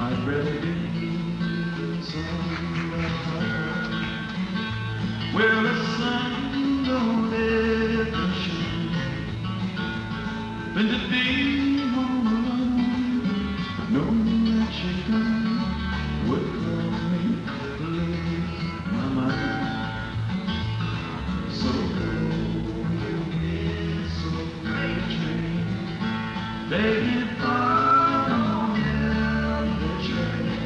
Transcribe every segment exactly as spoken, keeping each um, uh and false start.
I'd rather be somewhere where the sun don't ever shine than to be home alone, knowing that you come would help me lose my mind. So go, you miss a freight train, baby, far on the train.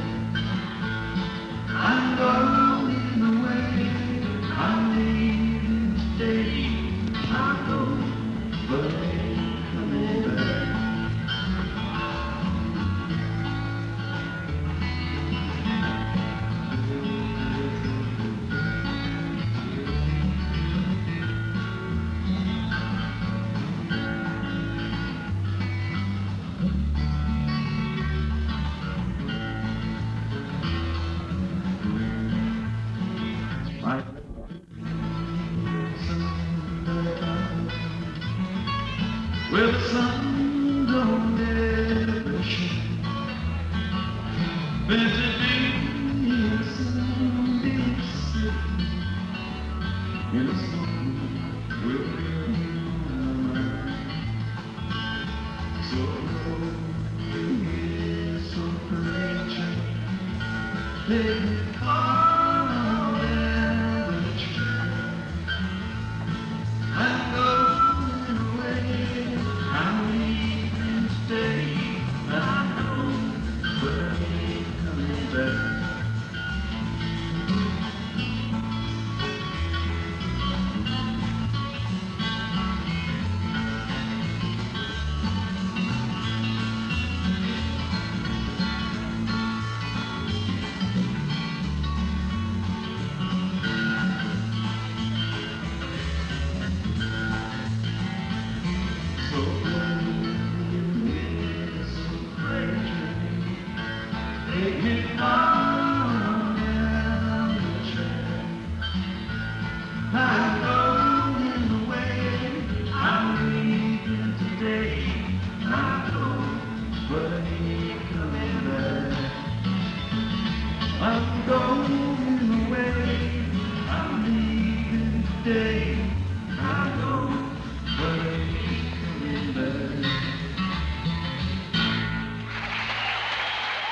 I'm going away, I'm leaving today. I know, but I ain't coming back. I where the sun don't ever shine, but to be in Sunday city in a song will be my mind. So yes, so preacher, let me follow the train. I'm going away, I'm leaving today. I know, but I ain't coming back. So yes, so fragile. Take me far down the track. I'm going away, I'm leaving today. I know, but I ain't coming back. I'm going away, I'm leaving today.